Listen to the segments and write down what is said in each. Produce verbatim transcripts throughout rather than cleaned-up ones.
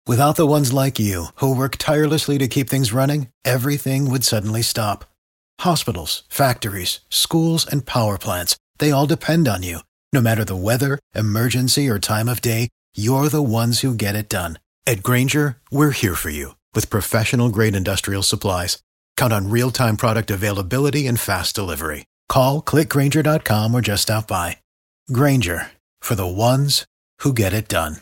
Without the ones like you, who work tirelessly to keep things running, everything would suddenly stop. Hospitals, factories, schools, and power plants, they all depend on you. No matter the weather, emergency, or time of day, you're the ones who get it done. At Grainger, we're here for you with professional-grade industrial supplies. Count on real-time product availability and fast delivery. Call, click Grainger dot com, or just stop by. Grainger, for the ones who get it done.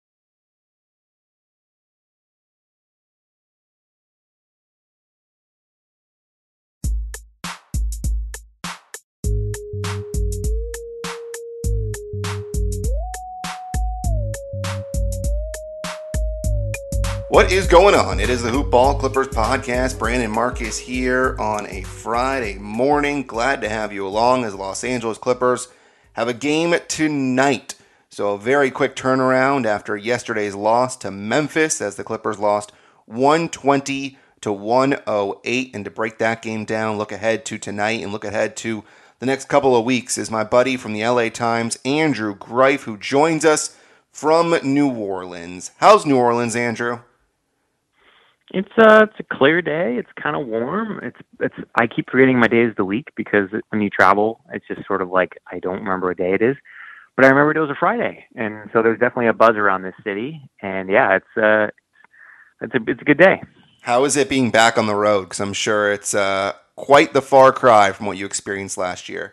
What is going on? It is the Hoop Ball Clippers podcast. Brandon Marcus here on a Friday morning. Glad to have you along as Los Angeles Clippers have a game tonight. So a very quick turnaround after yesterday's loss to Memphis as the Clippers lost one twenty to one oh eight. And to break that game down, look ahead to tonight and look ahead to the next couple of weeks is my buddy from the L A Times, Andrew Greif, who joins us from New Orleans. How's New Orleans, Andrew? It's uh, it's a clear day. It's kind of warm. It's it's. I keep forgetting my days of the week because when you travel, it's just sort of like I don't remember what day it is. But I remembered it was a Friday, and so there's definitely a buzz around this city. And yeah, it's uh, it's a it's a good day. How is it being back on the road? Because I'm sure it's uh quite the far cry from what you experienced last year.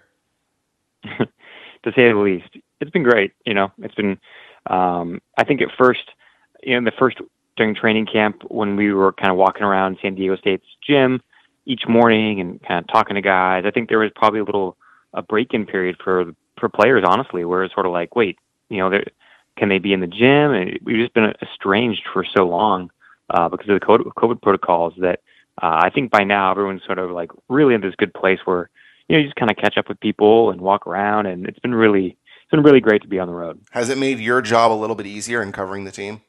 To say the least, it's been great. You know, it's been. Um, I think at first, you know, the first. During training camp when we were kind of walking around San Diego State's gym each morning and kind of talking to guys. I think there was probably a little a break-in period for for players, honestly, where it's sort of like, wait, you know, can they be in the gym? And we've just been estranged for so long uh, because of the COVID protocols that uh, I think by now everyone's sort of like really in this good place where, you know, you just kind of catch up with people and walk around, and it's been really it's been really great to be on the road. Has it made your job a little bit easier in covering the team?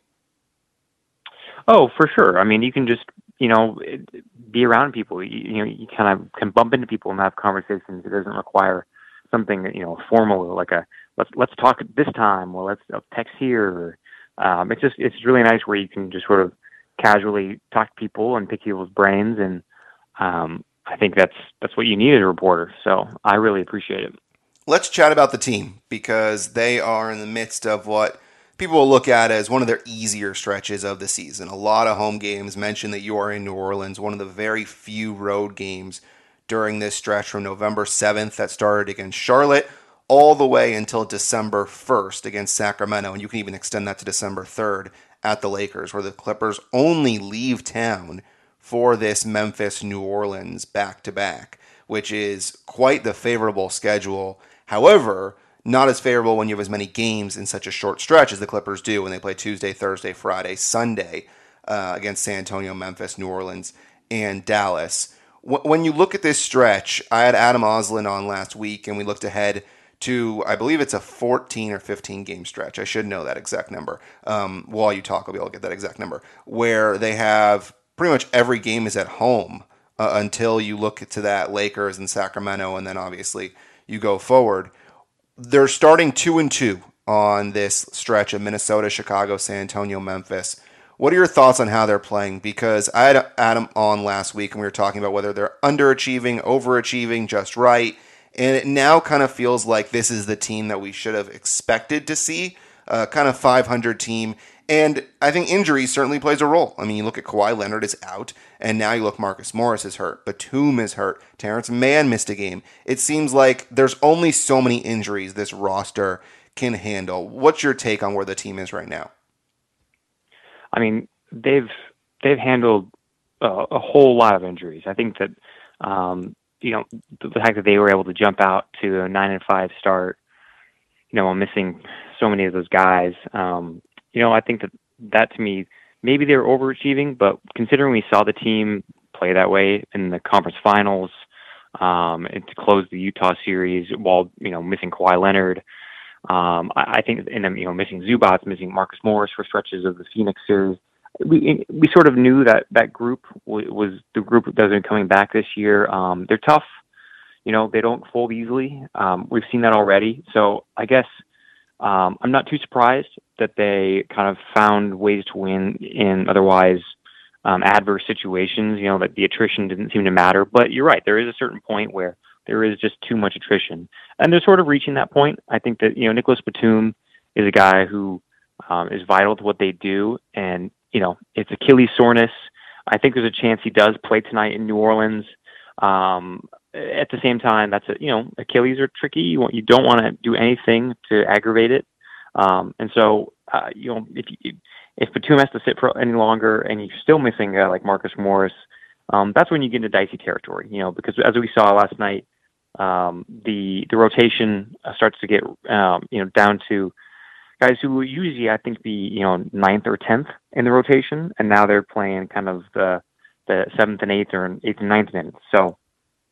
Oh, for sure. I mean, you can just, you know, be around people. You, you know, you kind of can bump into people and have conversations. It doesn't require something, you know, formal, like a let's let's talk at this time, or let's uh, text here. Um, it's just it's really nice where you can just sort of casually talk to people and pick people's brains, and um, I think that's that's what you need as a reporter. So I really appreciate it. Let's chat about the team because they are in the midst of what people will look at as one of their easier stretches of the season. A lot of home games. Mention that you are in New Orleans, one of the very few road games during this stretch from November seventh that started against Charlotte all the way until December first against Sacramento. And you can even extend that to December third at the Lakers, where the Clippers only leave town for this Memphis-New Orleans back-to-back, which is quite the favorable schedule. However, not as favorable when you have as many games in such a short stretch as the Clippers do when they play Tuesday, Thursday, Friday, Sunday uh, against San Antonio, Memphis, New Orleans, and Dallas. W- when you look at this stretch, I had Adam Oslin on last week, and we looked ahead to, I believe it's a fourteen or fifteen game stretch. I should know that exact number. Um, while you talk, I'll be able to get that exact number, where they have pretty much every game is at home uh, until you look to that Lakers and Sacramento, and then obviously you go forward. They're starting two and two on this stretch of Minnesota, Chicago, San Antonio, Memphis. What are your thoughts on how they're playing? Because I had Adam on last week and we were talking about whether they're underachieving, overachieving, just right. And it now kind of feels like this is the team that we should have expected to see, uh, kind of five hundred team. And I think injury certainly plays a role. I mean, you look at Kawhi Leonard is out, and now you look Marcus Morris is hurt, Batum is hurt, Terrence Mann missed a game. It seems like there's only so many injuries this roster can handle. What's your take on where the team is right now? I mean, they've they've handled uh, a whole lot of injuries. I think that um, you know the fact that they were able to jump out to a nine and five start, you know, while missing so many of those guys. Um, You know, I think that that to me, maybe they were overachieving, but considering we saw the team play that way in the conference finals um, and to close the Utah series while, you know, missing Kawhi Leonard, um, I, I think, and then, you know, missing Zubats, missing Marcus Morris for stretches of the Phoenix series, we we sort of knew that that group w- was the group that was coming back this year. Um, they're tough. You know, they don't fold easily. Um, we've seen that already. So I guess um, I'm not too surprised that they kind of found ways to win in otherwise um, adverse situations, you know, that the attrition didn't seem to matter. But you're right, there is a certain point where there is just too much attrition. And they're sort of reaching that point. I think that, you know, Nicholas Batum is a guy who um, is vital to what they do. And, you know, it's Achilles soreness. I think there's a chance he does play tonight in New Orleans. Um, at the same time, that's a, you know, Achilles are tricky. You want, you don't want to do anything to aggravate it. Um, and so, uh, you know, if you, if Batum has to sit for any longer and you're still missing a guy like Marcus Morris, um, that's when you get into dicey territory, you know, because as we saw last night, um, the, the rotation uh, starts to get, um, you know, down to guys who will usually, I think, be, you know, ninth or tenth in the rotation. And now they're playing kind of the, the seventh and eighth or eighth and ninth minutes. So,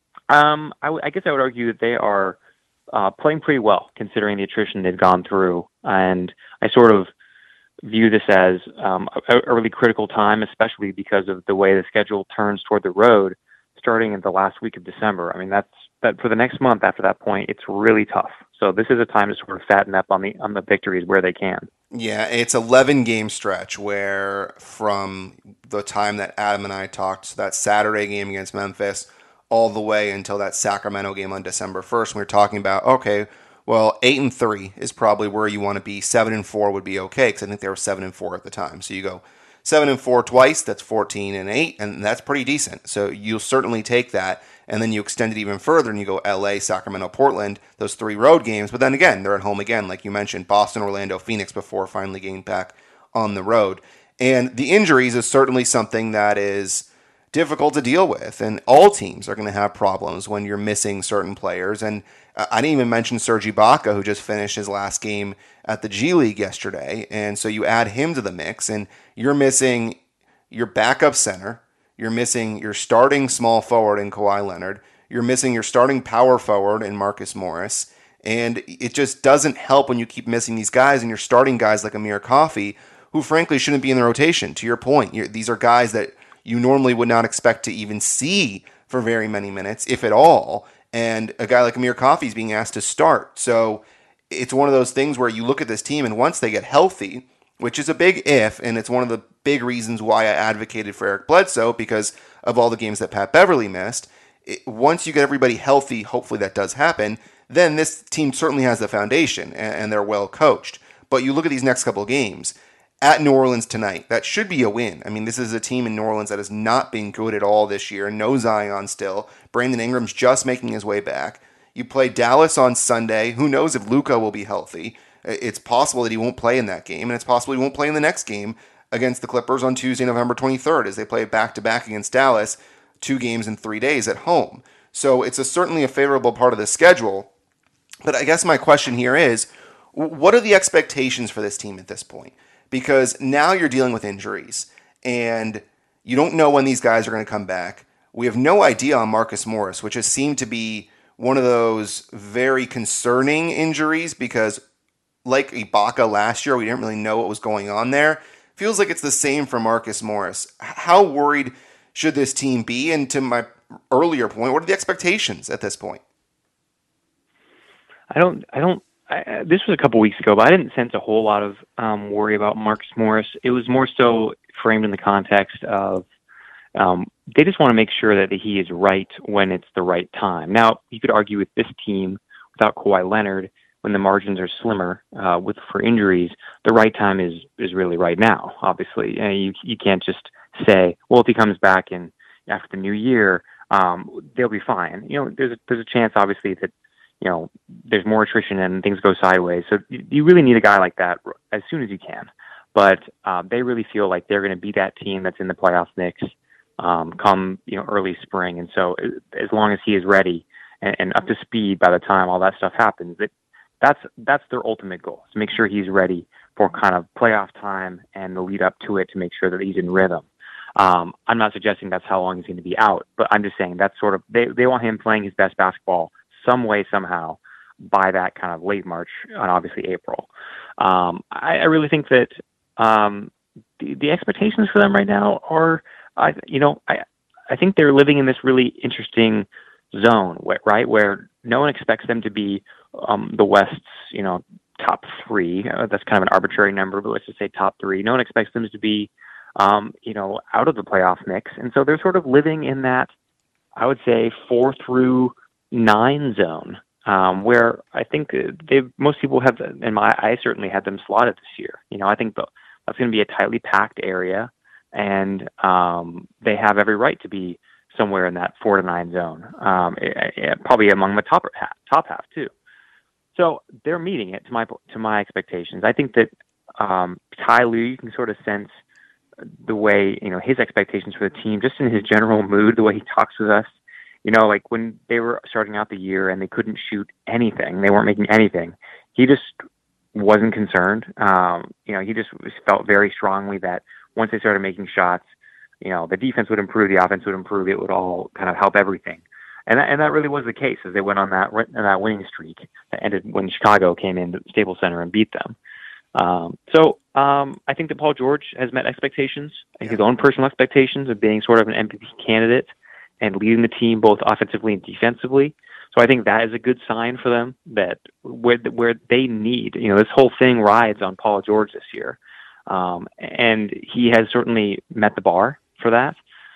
um, I, w- I guess I would argue that they are, uh, playing pretty well considering the attrition they've gone through. And I sort of view this as, um, a, a really critical time, especially because of the way the schedule turns toward the road starting in the last week of December. I mean, that's, that for the next month after that point, it's really tough. So this is a time to sort of fatten up on the on the victories where they can. Yeah, it's eleven game stretch where from the time that Adam and I talked, so that Saturday game against Memphis, all the way until that Sacramento game on December first, we were talking about, okay, well, eight and three is probably where you want to be. Seven and four would be okay because I think they were seven and four at the time. So you go seven and four twice, that's fourteen and eight, and that's pretty decent. So you'll certainly take that. And then you extend it even further and you go L A, Sacramento, Portland, those three road games. But then again, they're at home again, like you mentioned, Boston, Orlando, Phoenix before finally getting back on the road. And the injuries is certainly something that is difficult to deal with. And all teams are going to have problems when you're missing certain players. And I didn't even mention Serge Ibaka, who just finished his last game at the G League yesterday. And so you add him to the mix and you're missing your backup center. You're missing your starting small forward in Kawhi Leonard. You're missing your starting power forward in Marcus Morris. And it just doesn't help when you keep missing these guys and you're starting guys like Amir Coffey, who frankly shouldn't be in the rotation. To your point, you're, these are guys that you normally would not expect to even see for very many minutes, if at all. And a guy like Amir Coffey is being asked to start. So it's one of those things where you look at this team and once they get healthy, which is a big if, and it's one of the big reasons why I advocated for Eric Bledsoe because of all the games that Pat Beverly missed. It, once you get everybody healthy, hopefully that does happen, then this team certainly has the foundation, and, and they're well coached. But you look at these next couple of games. At New Orleans tonight, that should be a win. I mean, this is a team in New Orleans that has not been good at all this year. No Zion still. Brandon Ingram's just making his way back. You play Dallas on Sunday. Who knows if Luka will be healthy? It's possible that he won't play in that game, and it's possible he won't play in the next game against the Clippers on Tuesday, November twenty-third, as they play back-to-back against Dallas, two games in three days at home. So it's a, certainly a favorable part of the schedule. But I guess my question here is, what are the expectations for this team at this point? Because now you're dealing with injuries, and you don't know when these guys are going to come back. We have no idea on Marcus Morris, which has seemed to be one of those very concerning injuries because like Ibaka last year, we didn't really know what was going on there. Feels like it's the same for Marcus Morris. How worried should this team be? And to my earlier point, what are the expectations at this point? I don't, I don't, I, this was a couple weeks ago, but I didn't sense a whole lot of um, worry about Marcus Morris. It was more so framed in the context of um, they just want to make sure that he is right when it's the right time. Now, you could argue with this team without Kawhi Leonard, when the margins are slimmer uh, with for injuries, the right time is is really right now. Obviously, and you you can't just say, well, if he comes back in after the new year, um, they'll be fine. You know, there's a, there's a chance, obviously, that you know there's more attrition and things go sideways. So you, you really need a guy like that as soon as you can. But uh, they really feel like they're going to be that team that's in the playoff mix um, come you know early spring. And so as long as he is ready and, and up to speed by the time all that stuff happens, it, That's that's their ultimate goal, to make sure he's ready for kind of playoff time and the lead up to it to make sure that he's in rhythm. Um, I'm not suggesting that's how long he's going to be out, but I'm just saying that's sort of, they, they want him playing his best basketball some way, somehow by that kind of late March and obviously April. Um, I, I really think that um, the, the expectations for them right now are, uh, you know, I, I think they're living in this really interesting zone, where, right, where no one expects them to be um, the West's, you know, top three. Uh, that's kind of an arbitrary number, but let's just say top three. No one expects them to be, um, you know, out of the playoff mix. And so they're sort of living in that, I would say, four through nine zone, um, where I think they most people have, and my I certainly had them slotted this year. You know, I think that's going to be a tightly packed area, and um, they have every right to be somewhere in that four to nine zone, um, it, it, probably among the top half, top half too. So they're meeting it to my to my expectations. I think that um, Ty Lue, you can sort of sense the way, you know, his expectations for the team, just in his general mood, the way he talks with us. You know, like when they were starting out the year and they couldn't shoot anything, they weren't making anything. He just wasn't concerned. Um, you know, he just felt very strongly that once they started making shots, you know, the defense would improve, the offense would improve, it would all kind of help everything. And that, and that really was the case as they went on that that winning streak that ended when Chicago came into Staples Center and beat them. Um, so um, I think that Paul George has met expectations, yeah. his own personal expectations of being sort of an M V P candidate and leading the team both offensively and defensively. So I think that is a good sign for them that where where they need, you know, this whole thing rides on Paul George this year. Um, and he has certainly met the bar for that.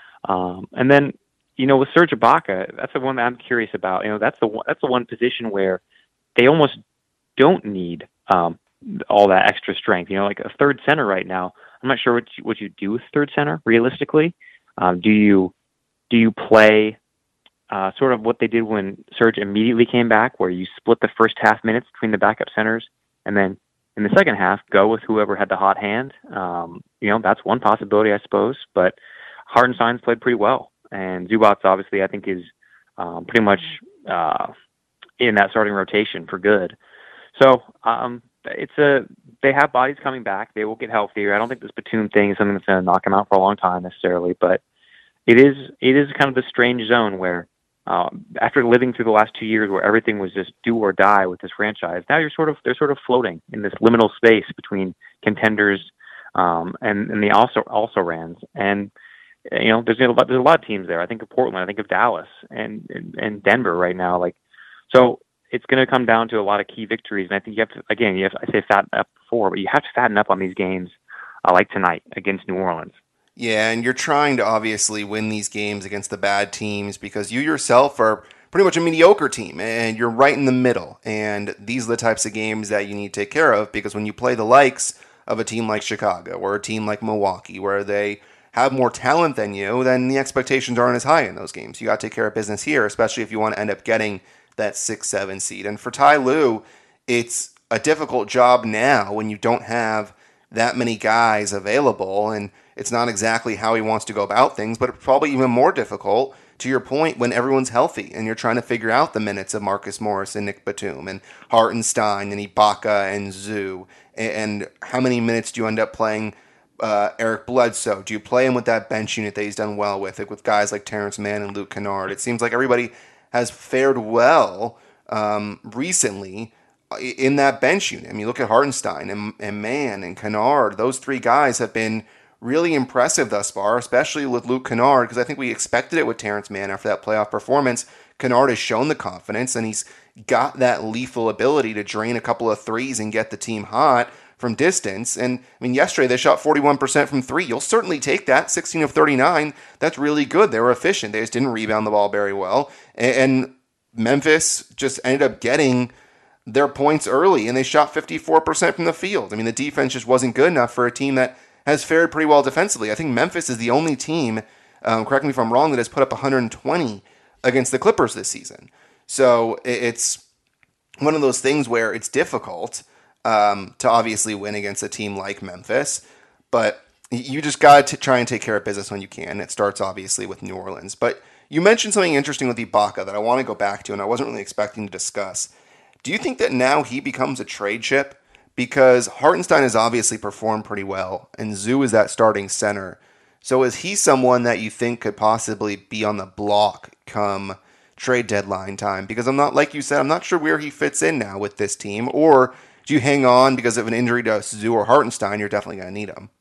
Um, and then, you know, with Serge Ibaka, that's the one that I'm curious about. You know, that's the one, that's the one position where they almost don't need um, all that extra strength. You know, like a third center right now, I'm not sure what you, what you do with third center realistically. Um, do you do you play uh, sort of what they did when Serge immediately came back, where you split the first half minutes between the backup centers, and then in the second half go with whoever had the hot hand? Um, you know, that's one possibility, I suppose. But Hartenstein's played pretty well. And Zubac, obviously, I think is um, pretty much uh, in that starting rotation for good. So um, it's a they have bodies coming back. They will get healthier. I don't think this Batum thing is something that's going to knock them out for a long time necessarily, but it is it is kind of the strange zone where um, after living through the last two years where everything was just do or die with this franchise, now you're sort of they're sort of floating in this liminal space between contenders um, and and the also also rans and. You know, there's a lot, there's a lot of teams there. I think of Portland, I think of Dallas and, and, and Denver right now. Like, so it's going to come down to a lot of key victories. And I think you have to, again, you have, I say fatten up before, but you have to fatten up on these games uh, like tonight against New Orleans. Yeah. And you're trying to obviously win these games against the bad teams because you yourself are pretty much a mediocre team and you're right in the middle. And these are the types of games that you need to take care of because when you play the likes of a team like Chicago or a team like Milwaukee, where they have more talent than you, then the expectations aren't as high in those games. You got to take care of business here, especially if you want to end up getting that six seven seed. And for Ty Lue, it's a difficult job now when you don't have that many guys available, and it's not exactly how he wants to go about things, but it's probably even more difficult, to your point, when everyone's healthy and you're trying to figure out the minutes of Marcus Morris and Nick Batum and Hartenstein and Ibaka and Zoo, and how many minutes do you end up playing Uh, Eric Bledsoe? Do you play him with that bench unit that he's done well with, like with guys like Terrence Mann and Luke Kennard? It seems like everybody has fared well um, recently in that bench unit. I mean, look at Hartenstein and, and Mann and Kennard. Those three guys have been really impressive thus far, especially with Luke Kennard, because I think we expected it with Terrence Mann after that playoff performance. Kennard has shown the confidence, and he's got that lethal ability to drain a couple of threes and get the team hot from distance. And I mean, yesterday they shot forty-one percent from three. You'll certainly take that. sixteen of thirty-nine. That's really good. They were efficient. They just didn't rebound the ball very well. And Memphis just ended up getting their points early, and they shot fifty-four percent from the field. I mean, the defense just wasn't good enough for a team that has fared pretty well defensively. I think Memphis is the only team, um, correct me if I'm wrong, that has put up one hundred twenty against the Clippers this season. So it's one of those things where it's difficult Um, to obviously win against a team like Memphis, but you just got to try and take care of business when you can. It starts obviously with New Orleans, but you mentioned something interesting with Ibaka that I want to go back to, and I wasn't really expecting to discuss. Do you think that now he becomes a trade chip? Because Hartenstein has obviously performed pretty well, and Zoo is that starting center. So is he someone that you think could possibly be on the block come trade deadline time? Because I'm not, like you said, I'm not sure where he fits in now with this team, or do you hang on because of an injury to Zoo or Hartenstein? You're definitely going to need them.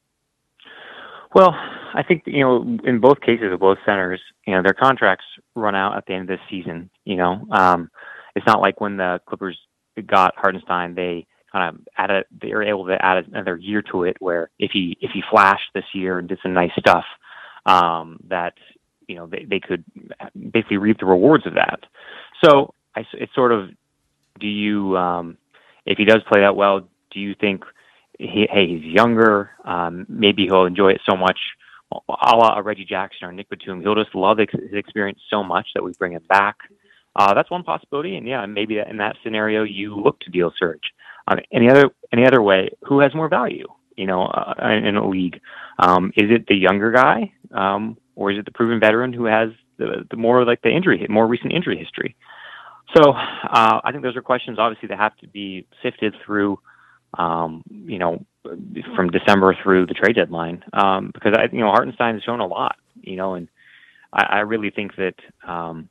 Well, I think, you know, in both cases of both centers, you know, their contracts run out at the end of this season. You know, um, it's not like when the Clippers got Hartenstein, they kind of add a, they were able to add another year to it, where if he if he flashed this year and did some nice stuff, um, that you know they, they could basically reap the rewards of that. So I, it's sort of, do you um, if he does play that well, do you think he, hey, he's younger, um, maybe he'll enjoy it so much, a la Reggie Jackson or Nick Batum, he'll just love his experience so much that we bring him back? Uh, that's one possibility, and yeah, maybe in that scenario you look to deal Serge. Um, any other any other way, who has more value, you know, uh, in, in a league? Um, is it the younger guy, um, or is it the proven veteran who has the, the more like the injury, more recent injury history? So uh, I think those are questions, obviously, that have to be sifted through, um, you know, from December through the trade deadline, um, because I, you know, Hartenstein has shown a lot, you know, and I, I really think that. Um,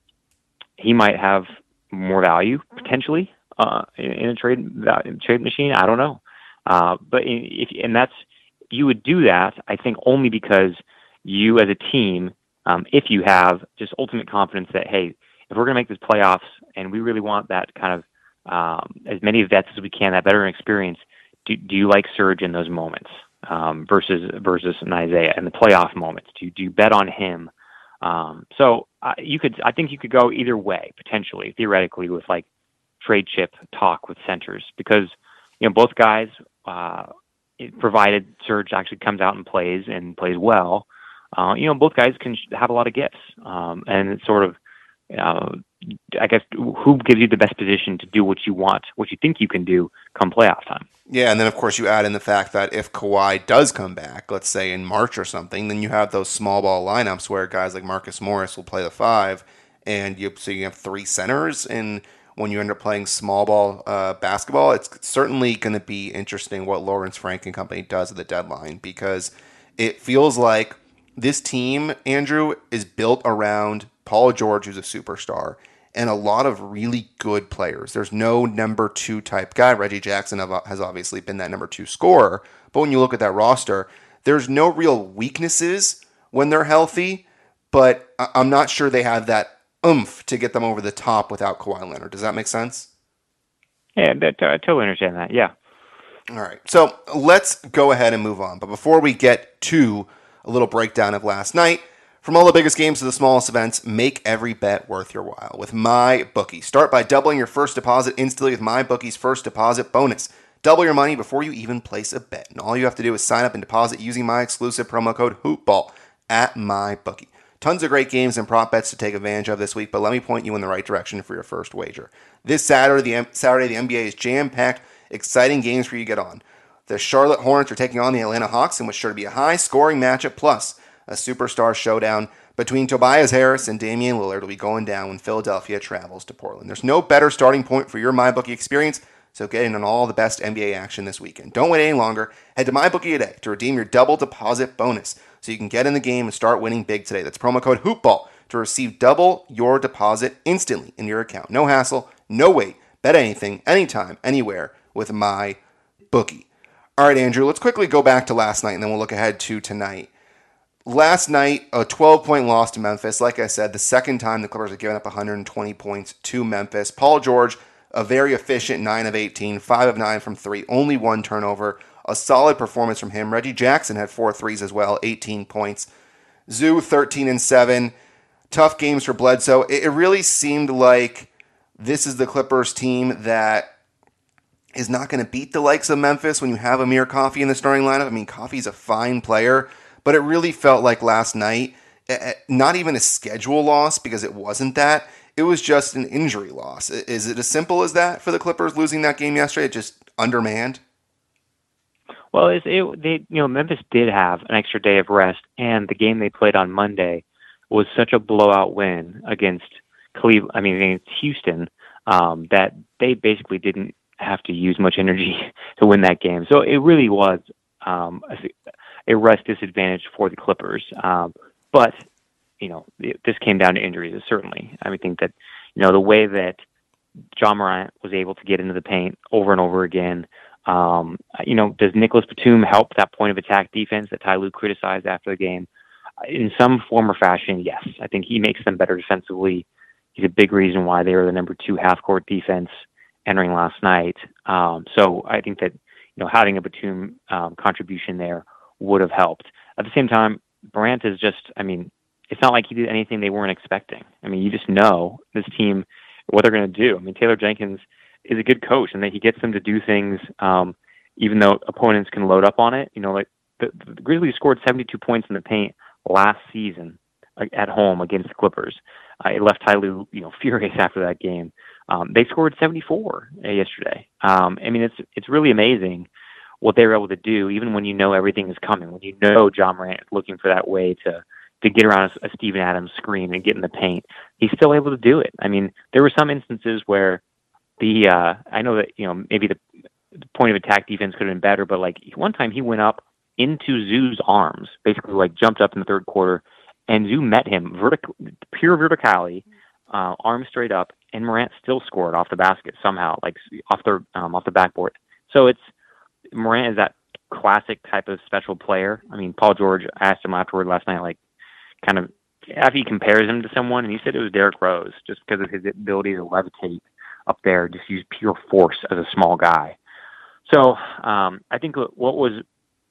He might have more value potentially uh, in, in a trade trade machine. I don't know, uh, but if and that's you would do that, I think, only because you as a team, um, if you have just ultimate confidence that, hey, if we're going to make this playoffs and we really want that kind of um, as many vets as we can, that veteran experience, do, do you like Serge in those moments um, versus versus an Isaiah in the playoff moments? Do you, do you bet on him? Um, so uh, you could, I think you could go either way, potentially, theoretically, with like trade chip talk with centers, because, you know, both guys, uh, it, provided Serge actually comes out and plays and plays well, uh, you know, both guys can have a lot of gifts. Um, and it's sort of, uh, I guess, who gives you the best position to do what you want, what you think you can do come playoff time. Yeah, and then, of course, you add in the fact that if Kawhi does come back, let's say in March or something, then you have those small ball lineups where guys like Marcus Morris will play the five, and you so you have three centers, and when you end up playing small ball uh, basketball, it's certainly going to be interesting what Lawrence Frank and company does at the deadline, because it feels like this team, Andrew, is built around Paul George, who's a superstar, and a lot of really good players. There's no number two type guy. Reggie Jackson has obviously been that number two scorer, but when you look at that roster, there's no real weaknesses when they're healthy, but I'm not sure they have that oomph to get them over the top without Kawhi Leonard. Does that make sense? Yeah, that, I totally understand that, yeah. All right, so let's go ahead and move on. But before we get to a little breakdown of last night, from all the biggest games to the smallest events, make every bet worth your while with MyBookie. Start by doubling your first deposit instantly with MyBookie's first deposit bonus. Double your money before you even place a bet. And all you have to do is sign up and deposit using my exclusive promo code HoopBall at MyBookie. Tons of great games and prop bets to take advantage of this week, but let me point you in the right direction for your first wager. This Saturday, the, Saturday, the N B A is jam-packed, exciting games for you to get on. The Charlotte Hornets are taking on the Atlanta Hawks, in which sure to be a high-scoring matchup, plus a superstar showdown between Tobias Harris and Damian Lillard will be going down when Philadelphia travels to Portland. There's no better starting point for your MyBookie experience, so get in on all the best N B A action this weekend. Don't wait any longer. Head to MyBookie today to redeem your double deposit bonus so you can get in the game and start winning big today. That's promo code HoopBall to receive double your deposit instantly in your account. No hassle, no wait. Bet anything, anytime, anywhere with MyBookie. All right, Andrew, let's quickly go back to last night, and then we'll look ahead to tonight. Last night, a twelve-point loss to Memphis. Like I said, the second time the Clippers have given up one hundred twenty points to Memphis. Paul George, a very efficient nine of eighteen, five of nine from three, only one turnover. A solid performance from him. Reggie Jackson had four threes as well, eighteen points. Zoo, thirteen and seven. Tough games for Bledsoe. It really seemed like this is the Clippers team that is not going to beat the likes of Memphis when you have Amir Coffey in the starting lineup. I mean, Coffey's a fine player, but it really felt like last night, not even a schedule loss because it wasn't that. It was just an injury loss. Is it as simple as that for the Clippers losing that game yesterday? It just undermanned? Well, it, it, they, you know, Memphis did have an extra day of rest, and the game they played on Monday was such a blowout win against Cleveland. I mean, against Houston, um, that they basically didn't have to use much energy to win that game. So it really was um, a, a rest disadvantage for the Clippers. Um, but, you know, it, this came down to injuries, certainly. I would think that, you know, the way that Ja Morant was able to get into the paint over and over again, um, you know, does Nicholas Batum help that point of attack defense that Ty Lue criticized after the game? In some form or fashion, yes. I think he makes them better defensively. He's a big reason why they were the number two half-court defense entering last night. Um, so I think that, you know, having a Batum um, contribution there would have helped. At the same time, Morant is just, I mean, it's not like he did anything they weren't expecting. I mean, you just know this team, what they're going to do. I mean, Taylor Jenkins is a good coach, and that he gets them to do things, um, even though opponents can load up on it. You know, like the, the Grizzlies scored seventy-two points in the paint last season at home against the Clippers. Uh, it left Ty Lue, you know, furious after that game. Um, they scored seventy-four yesterday. Um, I mean, it's it's really amazing what they were able to do, even when you know everything is coming, when you know Ja Morant is looking for that way to to get around a, a Steven Adams screen and get in the paint. He's still able to do it. I mean, there were some instances where the uh, I know that, you know, maybe the, the point of attack defense could have been better, but like one time he went up into Zoo's arms, basically like jumped up in the third quarter, and Zoo met him vertical, pure verticality, uh, arms straight up, and Morant still scored off the basket somehow, like off the um, off the backboard. So it's Morant is that classic type of special player. I mean, Paul George asked him afterward last night, like, kind of after he compares him to someone, and he said it was Derrick Rose, just because of his ability to levitate up there, just use pure force as a small guy. So um, I think what was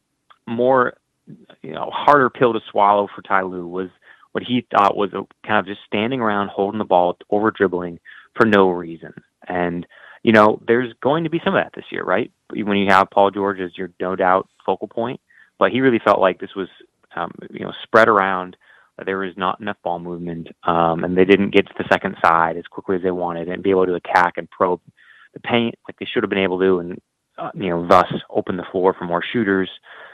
more, you know, harder pill to swallow for Ty Lue was what he thought was a, kind of just standing around holding the ball, over dribbling for no reason. And, you know, there's going to be some of that this year, right? When you have Paul George as your no doubt focal point, but he really felt like this was, um, you know, spread around. There was not enough ball movement, um, and they didn't get to the second side as quickly as they wanted and be able to attack and probe the paint like they should have been able to, and uh, you know, thus open the floor for more shooters.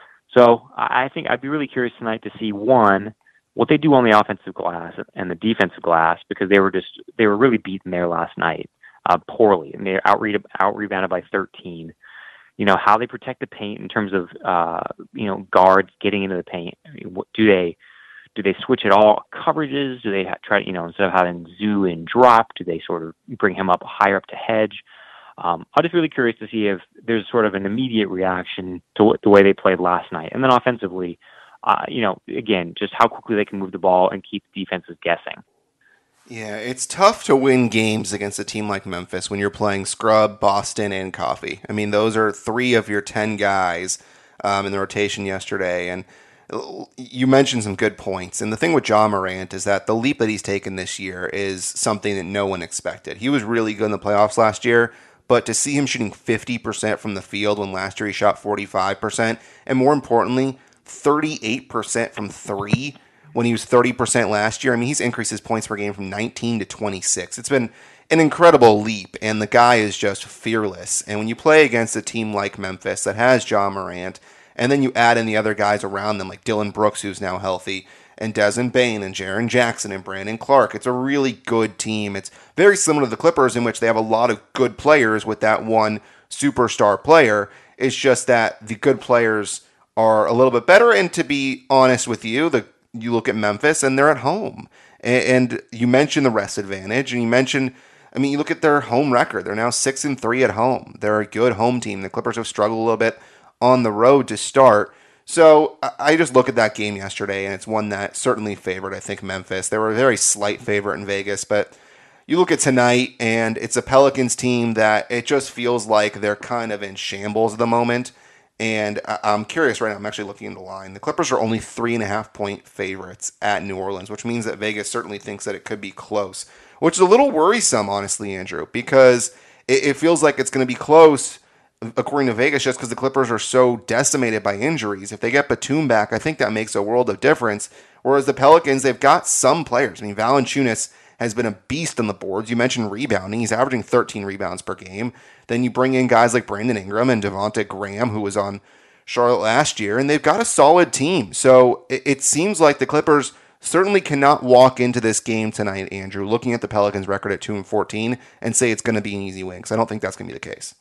So I think I'd be really curious tonight to see, one, what they do on the offensive glass and the defensive glass, because they were just they were really beaten there last night uh, poorly, and they out out rebounded by thirteen. You know, how they protect the paint in terms of uh, you know, guards getting into the paint. I mean, what, do they do they switch at all coverages? Do they ha- try, you know, instead of having Zoo and drop, do they sort of bring him up higher up to hedge? Um, I'm just really curious to see if there's sort of an immediate reaction to what, the way they played last night. And then offensively, uh, you know, again, just how quickly they can move the ball and keep defenses guessing. Yeah, it's tough to win games against a team like Memphis when you're playing Scrub, Boston, and Coffey. I mean, those are three of your ten guys um, in the rotation yesterday. And you mentioned some good points. And the thing with Ja Morant is that the leap that he's taken this year is something that no one expected. He was really good in the playoffs last year, but to see him shooting fifty percent from the field when last year he shot forty-five percent, and more importantly, thirty-eight percent from three when he was thirty percent last year. I mean, he's increased his points per game from nineteen to twenty-six. It's been an incredible leap, and the guy is just fearless. And when you play against a team like Memphis that has Ja Morant, and then you add in the other guys around them, like Dylan Brooks, who's now healthy, and Desmond Bane, and Jaren Jackson, and Brandon Clark. It's a really good team. It's very similar to the Clippers, in which they have a lot of good players with that one superstar player. It's just that the good players are a little bit better, and to be honest with you, the you look at Memphis, and they're at home. And, and you mentioned the rest advantage, and you mentioned, I mean, you look at their home record. They're now six and three at home. They're a good home team. The Clippers have struggled a little bit on the road to start. So I just look at that game yesterday, and it's one that certainly favored, I think, Memphis. They were a very slight favorite in Vegas, but you look at tonight, and it's a Pelicans team that it just feels like they're kind of in shambles at the moment. And I'm curious right now, I'm actually looking at the line. The Clippers are only three and a half point favorites at New Orleans, which means that Vegas certainly thinks that it could be close, which is a little worrisome, honestly, Andrew, because it feels like it's going to be close according to Vegas, just because the Clippers are so decimated by injuries. If they get Batum back, I think that makes a world of difference. Whereas the Pelicans, they've got some players. I mean, Valanciunas has been a beast on the boards. You mentioned rebounding. He's averaging thirteen rebounds per game. Then you bring in guys like Brandon Ingram and Devontae Graham, who was on Charlotte last year, and they've got a solid team. So it, it seems like the Clippers certainly cannot walk into this game tonight, Andrew, looking at the Pelicans' record at two and fourteen, and say it's going to be an easy win, because I don't think that's going to be the case.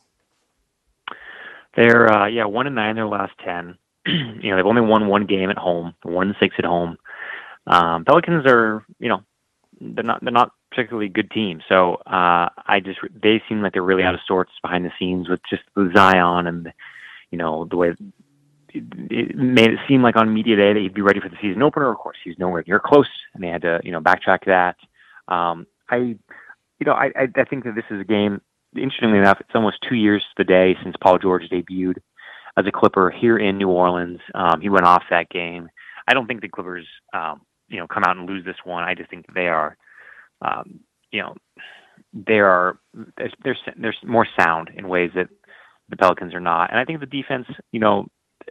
They're uh, yeah one and nine in their last ten. You know, they've only won one game at home, one and six at home. Um, Pelicans are, you know, they're not they're not particularly good team. So uh, I just they seem like they're really out of sorts behind the scenes with just the Zion, and you know the way it, it made it seem like on media day that he'd be ready for the season opener. Of course, he's nowhere near close, and they had to you know backtrack that. Um, I you know I I think that this is a game interestingly enough, it's almost two years to the day since Paul George debuted as a Clipper here in New Orleans. Um, he went off that game. I don't think the Clippers, um, you know, come out and lose this one. I just think they are, um, you know, they are they're, they're they're more sound in ways that the Pelicans are not. And I think the defense, you know,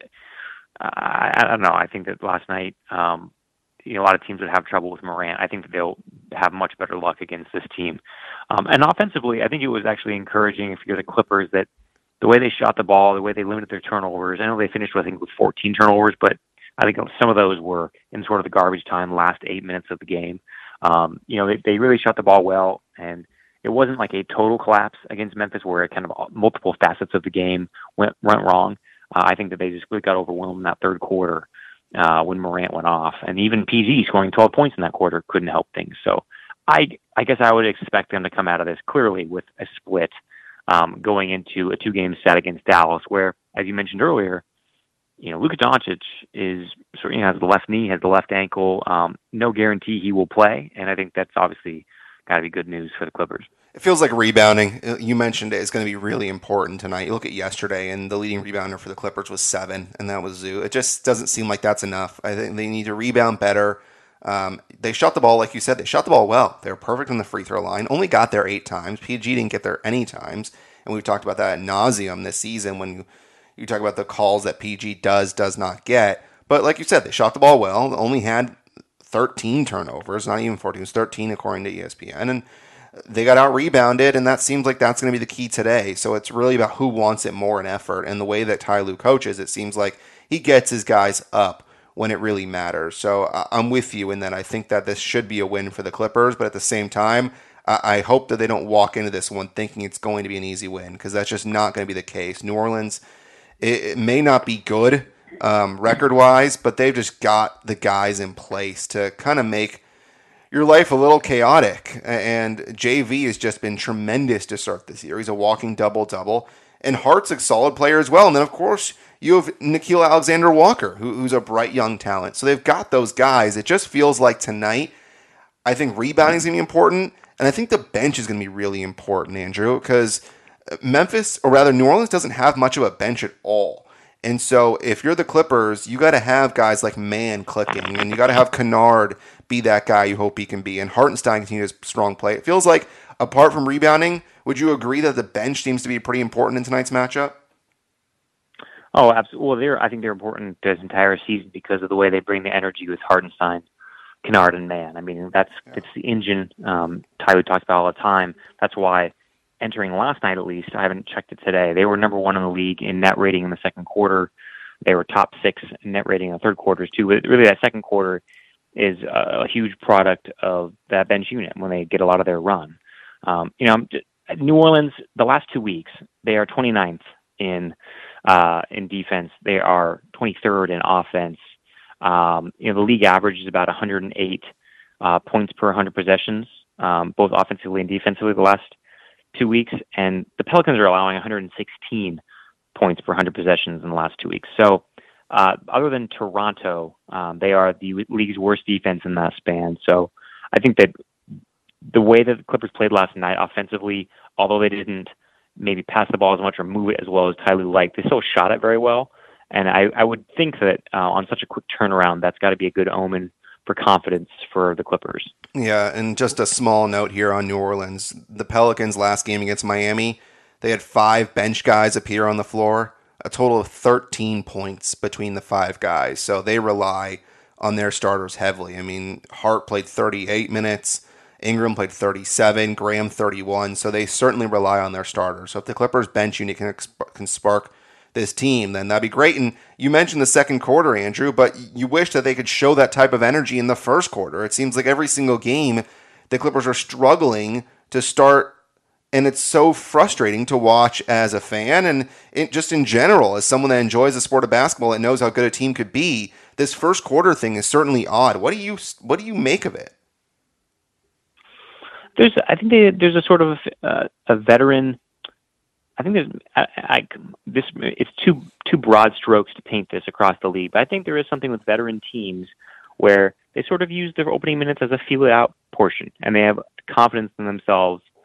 I, I don't know. I think that last night, um, you know, a lot of teams would have trouble with Morant. I think that they'll have much better luck against this team. Um, and offensively, I think it was actually encouraging if you're the Clippers that the way they shot the ball, the way they limited their turnovers. I know they finished, I think, with fourteen turnovers, but I think some of those were in sort of the garbage time last eight minutes of the game. Um, you know, they, they really shot the ball well, and it wasn't like a total collapse against Memphis where it kind of multiple facets of the game went went wrong. Uh, I think that they just really got overwhelmed in that third quarter uh, when Morant went off, and even P Z scoring twelve points in that quarter couldn't help things. So I I guess I would expect them to come out of this clearly with a split um, going into a two-game set against Dallas, where, as you mentioned earlier, you know, Luka Doncic is sort of, you know, has the left knee, has the left ankle. Um, no guarantee he will play, and I think that's obviously got to be good news for the Clippers. It feels like rebounding. You mentioned it is going to be really important tonight. You look at yesterday, and the leading rebounder for the Clippers was seven, and that was Zoo. It just doesn't seem like that's enough. I think they need to rebound better. Um, they shot the ball, like you said, they shot the ball well. They were perfect on the free throw line. Only got there eight times. P G didn't get there any times, and we've talked about that ad nauseum this season when you, you talk about the calls that P G does, does not get. But like you said, they shot the ball well. They only had thirteen turnovers, not even fourteen. It was thirteen according to E S P N, and they got out rebounded, and that seems like that's going to be the key today. So it's really about who wants it more in effort. And the way that Ty Lue coaches, it seems like he gets his guys up when it really matters. So I'm with you in that I think that this should be a win for the Clippers, but at the same time, I hope that they don't walk into this one thinking it's going to be an easy win, because that's just not going to be the case. New Orleans, it, it may not be good um, record-wise, but they've just got the guys in place to kind of make your life a little chaotic. And J V has just been tremendous to start this year. He's a walking double-double. And Hart's a solid player as well. And then, of course, you have Nickeil Alexander-Walker, who, who's a bright young talent. So they've got those guys. It just feels like tonight, I think rebounding is going to be important. And I think the bench is going to be really important, Andrew, because Memphis, or rather New Orleans, doesn't have much of a bench at all. And so if you're the Clippers, you got to have guys like Mann clicking, and you got to have Kennard be that guy you hope he can be, and Hartenstein continue his strong play. It feels like, apart from rebounding, would you agree that the bench seems to be pretty important in tonight's matchup? Oh, absolutely. Well, they're I think they're important this entire season because of the way they bring the energy with Hartenstein, Kennard, and Mann. I mean, that's yeah. it's the engine um, Tyler talks about all the time. That's why entering last night, at least, I haven't checked it today, they were number one in the league in net rating in the second quarter. They were top six in net rating in the third quarters, too. But really, that second quarter is a, a huge product of that bench unit when they get a lot of their run. Um, you know, New Orleans, the last two weeks, they are twenty-ninth in uh, in defense. They are twenty-third in offense. Um, you know, the league average is about one hundred eight uh, points per one hundred possessions, um, both offensively and defensively the last two weeks. And the Pelicans are allowing one hundred sixteen points per one hundred possessions in the last two weeks. So uh, other than Toronto, um, they are the league's worst defense in that span. So I think that the way that the Clippers played last night offensively, although they didn't maybe pass the ball as much or move it as well as Ty Lue liked, they still shot it very well. And I, I would think that uh, on such a quick turnaround, that's got to be a good omen for confidence for the Clippers. Yeah, and just a small note here on New Orleans. The Pelicans' last game against Miami, they had five bench guys appear on the floor, a total of thirteen points between the five guys. So they rely on their starters heavily. I mean, Hart played thirty-eight minutes, Ingram played thirty-seven, Graham thirty-one, so they certainly rely on their starters. So if the Clippers bench unit can, can spark this team, then that'd be great. And you mentioned the second quarter, Andrew, but you wish that they could show that type of energy in the first quarter. It seems like every single game, the Clippers are struggling to start, and it's so frustrating to watch as a fan, and it, just in general, as someone that enjoys the sport of basketball and knows how good a team could be. This first quarter thing is certainly odd. What do you what do you make of it? There's, I think they, there's a sort of uh, a veteran. I think there's, I, I, this, it's too too broad strokes to paint this across the league, but I think there is something with veteran teams where they sort of use their opening minutes as a feel it out portion, and they have confidence in themselves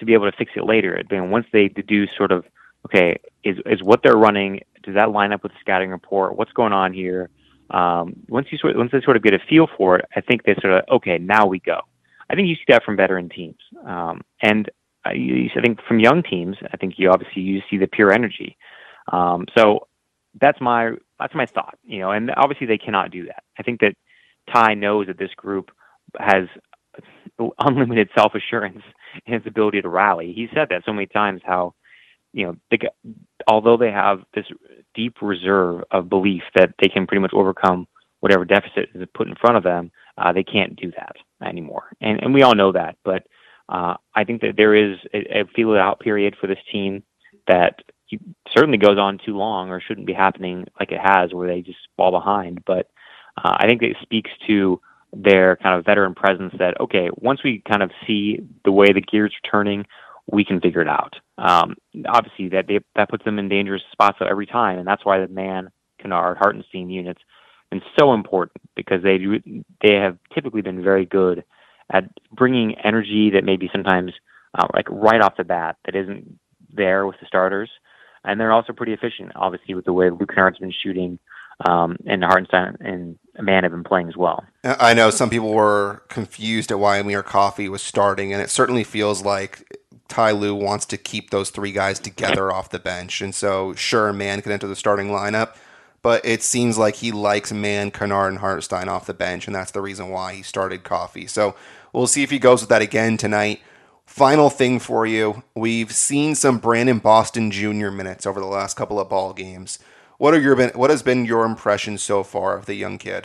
to be able to fix it later. I mean, once they deduce sort of, okay, is is what they're running, does that line up with the scouting report? What's going on here? Um, once you sort, once they sort of get a feel for it, I think they sort of, okay, now we go. I think you see that from veteran teams, um, and I, I think from young teams, I think you obviously you see the pure energy. Um, so that's my that's my thought, you know. And obviously they cannot do that. I think that Ty knows that this group has unlimited self assurance in its ability to rally. He said that so many times. How you know, they, although they have this deep reserve of belief that they can pretty much overcome whatever deficit is put in front of them, uh, they can't do that anymore. And and we all know that. But uh, I think that there is a, a feel it out period for this team that certainly goes on too long or shouldn't be happening like it has, where they just fall behind. But uh, I think it speaks to their kind of veteran presence that, okay, once we kind of see the way the gears are turning, we can figure it out. Um, obviously, that they, that puts them in dangerous spots every time, and that's why the Mann, Kennard, Hartenstein units have been so important, because they do, they have typically been very good at bringing energy that maybe sometimes uh, like right off the bat that isn't there with the starters, and they're also pretty efficient, obviously, with the way Luke Kennard's been shooting, um, and Hartenstein and Mann have been playing as well. I know some people were confused at why Amir Coffey was starting, and it certainly feels like Ty Lue wants to keep those three guys together off the bench. And so, sure, Mann can enter the starting lineup, but it seems like he likes Mann, Kennard, and Hartenstein off the bench, and that's the reason why he started Coffey. So we'll see if he goes with that again tonight. Final thing for you, we've seen some Brandon Boston Junior minutes over the last couple of ball games. What are your what has been your impression so far of the young kid?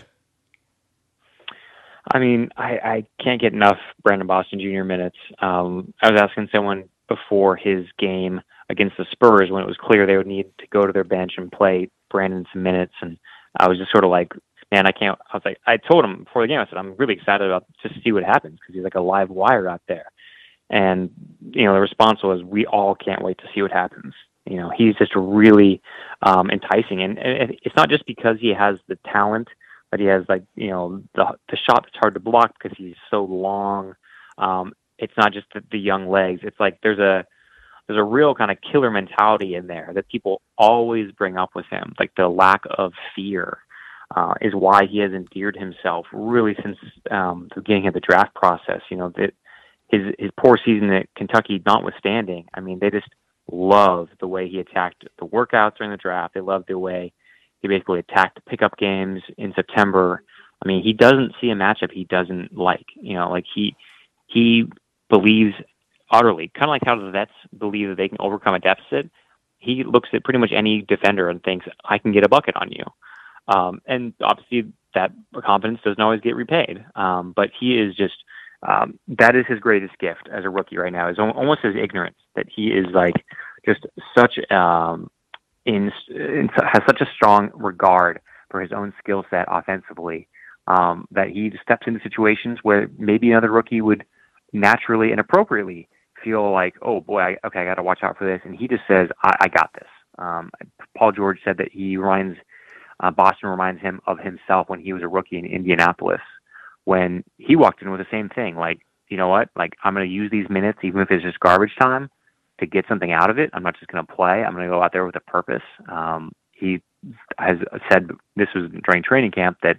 I mean, I, I can't get enough Brandon Boston Junior minutes. Um, I was asking someone before his game against the Spurs, when it was clear they would need to go to their bench and play Brandon some minutes, and I was just sort of like, man, I can't. I was like, I told him before the game, I said, I'm really excited about just to see what happens, because he's like a live wire out there. And you know, the response was, we all can't wait to see what happens. You know, he's just really um, enticing, and, and it's not just because he has the talent. But he has, like, you know, the the shot that's hard to block because he's so long. Um, it's not just the, the young legs. It's like there's a there's a real kind of killer mentality in there that people always bring up with him. Like the lack of fear uh, is why he has endeared himself really since um, the beginning of the draft process. You know, that his his poor season at Kentucky notwithstanding, I mean, they just love the way he attacked the workouts during the draft. They love the way he basically attacked pickup games in September. I mean, he doesn't see a matchup he doesn't like. You know, like he he believes utterly, kind of like how the vets believe that they can overcome a deficit. He looks at pretty much any defender and thinks, I can get a bucket on you. Um, and obviously that confidence doesn't always get repaid. Um, but he is just, um, that is his greatest gift as a rookie right now, is almost his ignorance, that he is like just such, um, In, in, has such a strong regard for his own skill set offensively, um, that he steps into situations where maybe another rookie would naturally and appropriately feel like, oh boy, I, okay, I got to watch out for this. And he just says, I, I got this. Um, Paul George said that he reminds, uh, Boston reminds him of himself when he was a rookie in Indianapolis, when he walked in with the same thing. Like, you know what? Like, I'm going to use these minutes, even if it's just garbage time, to get something out of it. I'm not just going to play. I'm going to go out there with a purpose. Um, he has said, this was during training camp, that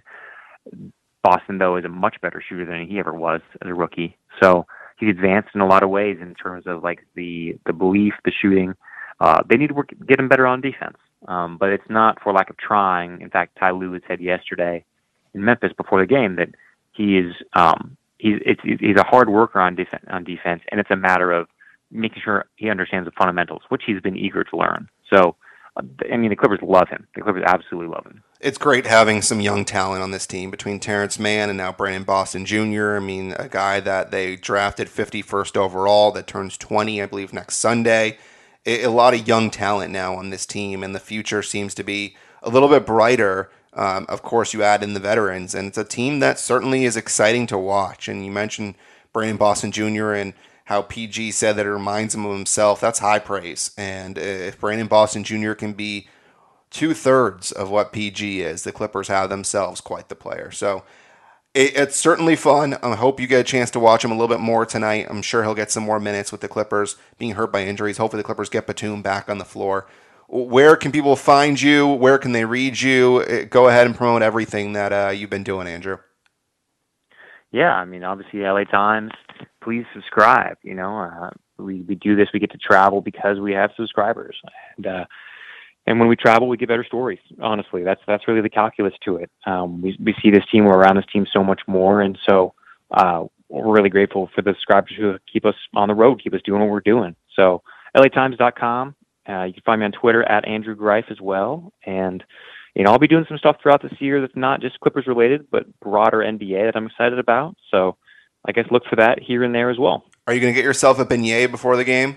Boston, though, is a much better shooter than he ever was as a rookie. So he's advanced in a lot of ways in terms of like the, the belief, the shooting. Uh, they need to work, get him better on defense. Um, but it's not for lack of trying. In fact, Ty Lue had said yesterday in Memphis before the game that he is, um, he's, it's, he's a hard worker on defense, on defense. And it's a matter of making sure he understands the fundamentals, which he's been eager to learn. So, I mean, the Clippers love him. The Clippers absolutely love him. It's great having some young talent on this team between Terrence Mann and now Brandon Boston Junior I mean, a guy that they drafted fifty-first overall that turns twenty, I believe, next Sunday. A, a lot of young talent now on this team, and the future seems to be a little bit brighter. Um, of course, you add in the veterans, and it's a team that certainly is exciting to watch. And you mentioned Brandon Boston Junior and how P G said that it reminds him of himself. That's high praise. And if Brandon Boston Junior can be two-thirds of what P G is, the Clippers have themselves quite the player. So It, it's certainly fun. I hope you get a chance to watch him a little bit more tonight. I'm sure he'll get some more minutes with the Clippers being hurt by injuries. Hopefully the Clippers get Batum back on the floor. Where can people find you? Where can they read you? Go ahead and promote everything that uh, you've been doing, Andrew. Yeah, I mean, obviously, L A Times, please subscribe. You know, uh, we, we do this, we get to travel because we have subscribers. And, uh, and when we travel, we get better stories, honestly. That's that's really the calculus to it. Um, we, we see this team, we're around this team so much more, and so uh, we're really grateful for the subscribers who keep us on the road, keep us doing what we're doing. So L A times dot com. Uh, you can find me on Twitter at Andrew Greif as well. And, you know, I'll be doing some stuff throughout this year that's not just Clippers related, but broader N B A that I'm excited about. So I guess look for that here and there as well. Are you going to get yourself a beignet before the game?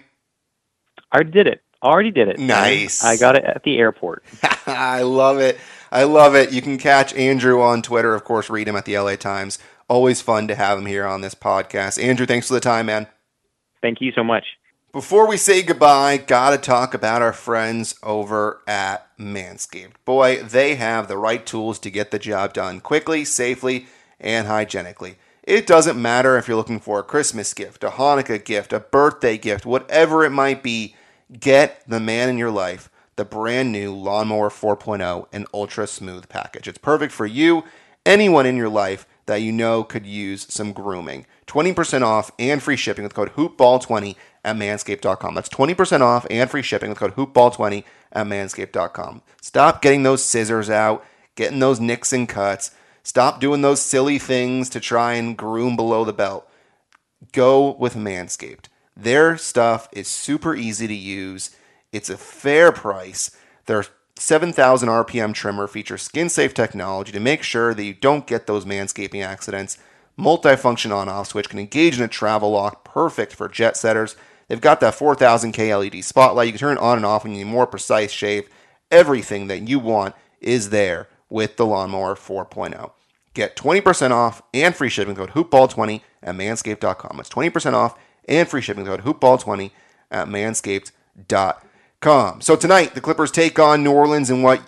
I already did it. Already did it. Nice. I got it at the airport. I love it. I love it. You can catch Andrew on Twitter. Of course, read him at the L A Times. Always fun to have him here on this podcast. Andrew, thanks for the time, man. Thank you so much. Before we say goodbye, gotta talk about our friends over at Manscaped. Boy, they have the right tools to get the job done quickly, safely, and hygienically. It doesn't matter if you're looking for a Christmas gift, a Hanukkah gift, a birthday gift, whatever it might be, get the man in your life the brand new Lawnmower four point oh and Ultra Smooth package. It's perfect for you, anyone in your life that you know could use some grooming. twenty percent off and free shipping with code hoopball twenty at manscaped dot com. That's twenty percent off and free shipping with code hoopball twenty at manscaped dot com. Stop getting those scissors out, getting those nicks and cuts. Stop doing those silly things to try and groom below the belt. Go with Manscaped. Their stuff is super easy to use. It's a fair price. Their seven thousand R P M trimmer features skin-safe technology to make sure that you don't get those manscaping accidents. Multifunction on-off switch can engage in a travel lock, perfect for jet setters. They've got that four thousand K L E D spotlight. You can turn it on and off when you need a more precise shave. Everything that you want is there with the Lawnmower four point oh. Get twenty percent off and free shipping code hoopball twenty at manscaped dot com. It's twenty percent off and free shipping code hoopball twenty at manscaped dot com. So tonight, the Clippers take on New Orleans, and what,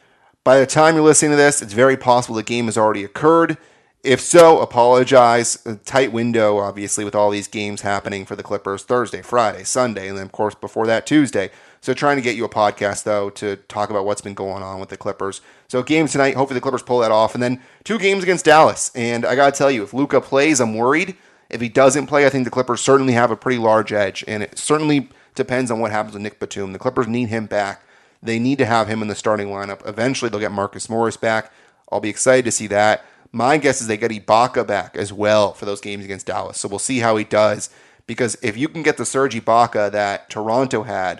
by the time you're listening to this, it's very possible the game has already occurred. If so, apologize. A tight window, obviously, with all these games happening for the Clippers Thursday, Friday, Sunday, and then, of course, before that, Tuesday. So trying to get you a podcast, though, to talk about what's been going on with the Clippers. So game tonight, hopefully the Clippers pull that off. And then two games against Dallas. And I got to tell you, if Luka plays, I'm worried. If he doesn't play, I think the Clippers certainly have a pretty large edge. And it certainly depends on what happens with Nick Batum. The Clippers need him back. They need to have him in the starting lineup. Eventually, they'll get Marcus Morris back. I'll be excited to see that. My guess is they get Ibaka back as well for those games against Dallas. So we'll see how he does. Because if you can get the Serge Ibaka that Toronto had,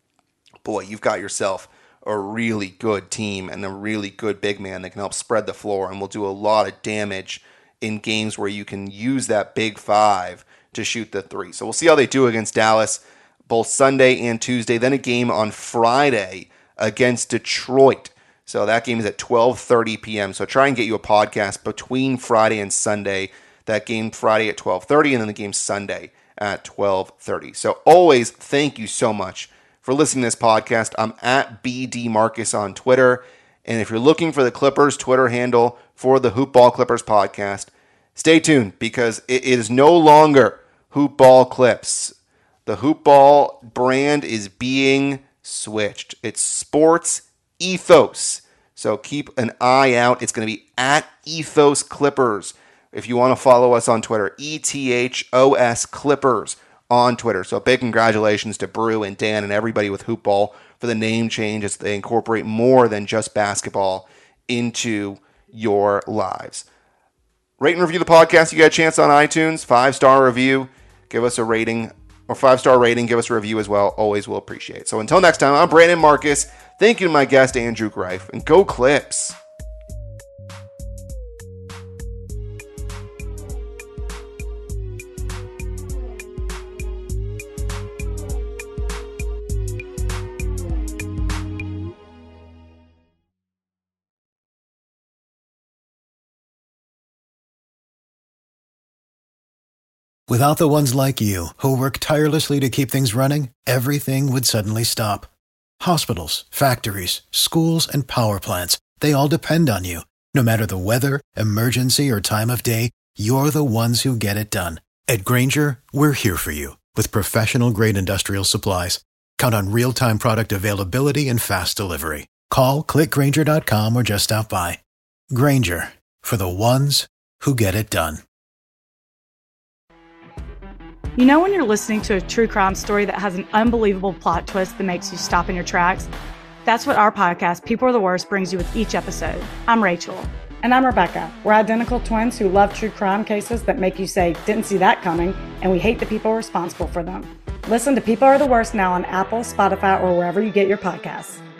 boy, you've got yourself a really good team and a really good big man that can help spread the floor and will do a lot of damage in games where you can use that big five to shoot the three. So we'll see how they do against Dallas, both Sunday and Tuesday. Then a game on Friday against Detroit. So that game is at twelve thirty p.m. So try and get you a podcast between Friday and Sunday. That game Friday at twelve thirty and then the game Sunday at twelve thirty. So always thank you so much for listening to this podcast. I'm at B D Marcus on Twitter. And if you're looking for the Clippers Twitter handle for the Hoopball Clippers podcast, stay tuned because it is no longer Hoopball Clips. The Hoopball brand is being switched. It's Sports Ethos. So keep an eye out. It's going to be at Ethos Clippers. If you want to follow us on Twitter, E T H O S Clippers on Twitter. So big congratulations to Brew and Dan and everybody with Hoopball for the name change as they incorporate more than just basketball into your lives. Rate and review the podcast. You get a chance on iTunes. Five-star review. Give us a rating. Or five-star rating. Give us a review as well. Always will appreciate. So until next time, I'm Brandon Marcus. Thank you to my guest, Andrew Greif. And go Clips. Without the ones like you, who work tirelessly to keep things running, everything would suddenly stop. Hospitals, factories, schools, and power plants, they all depend on you. No matter the weather, emergency, or time of day, you're the ones who get it done. At Grainger, we're here for you with professional-grade industrial supplies. Count on real-time product availability and fast delivery. Call, click Grainger dot com, or just stop by. Grainger, for the ones who get it done. You know when you're listening to a true crime story that has an unbelievable plot twist that makes you stop in your tracks? That's what our podcast, People Are the Worst, brings you with each episode. I'm Rachel. And I'm Rebecca. We're identical twins who love true crime cases that make you say, didn't see that coming, and we hate the people responsible for them. Listen to People Are the Worst now on Apple, Spotify, or wherever you get your podcasts.